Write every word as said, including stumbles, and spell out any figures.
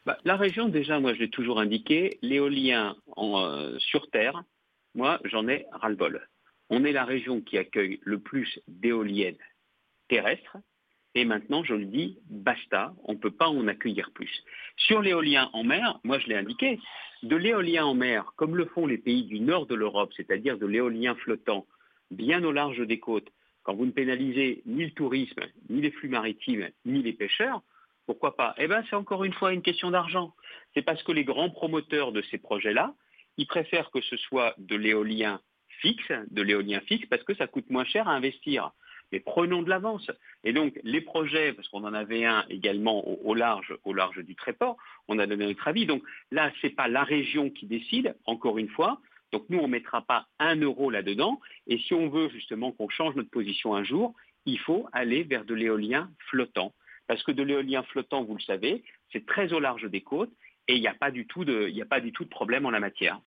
Bah, la région, déjà, moi, je l'ai toujours indiqué, l'éolien en, euh, sur Terre, moi, j'en ai ras-le-bol. On est la région qui accueille le plus d'éoliennes terrestres. Et maintenant, je le dis, basta, on ne peut pas en accueillir plus. Sur l'éolien en mer, moi je l'ai indiqué, de l'éolien en mer, comme le font les pays du nord de l'Europe, c'est-à-dire de l'éolien flottant, bien au large des côtes, quand vous ne pénalisez ni le tourisme, ni les flux maritimes, ni les pêcheurs, pourquoi pas? Eh bien, c'est encore une fois une question d'argent. C'est parce que les grands promoteurs de ces projets-là, ils préfèrent que ce soit de l'éolien fixe, de l'éolien fixe, parce que ça coûte moins cher à investir. Mais prenons de l'avance. Et donc, les projets, parce qu'on en avait un également au, au large, au large du Tréport, on a donné notre avis. Donc là, ce n'est pas la région qui décide, encore une fois. Donc nous, on ne mettra pas un euro là-dedans. Et si on veut justement qu'on change notre position un jour, il faut aller vers de l'éolien flottant. Parce que de l'éolien flottant, vous le savez, c'est très au large des côtes et il n'y a pas du tout de, il n'y a pas du tout de problème en la matière.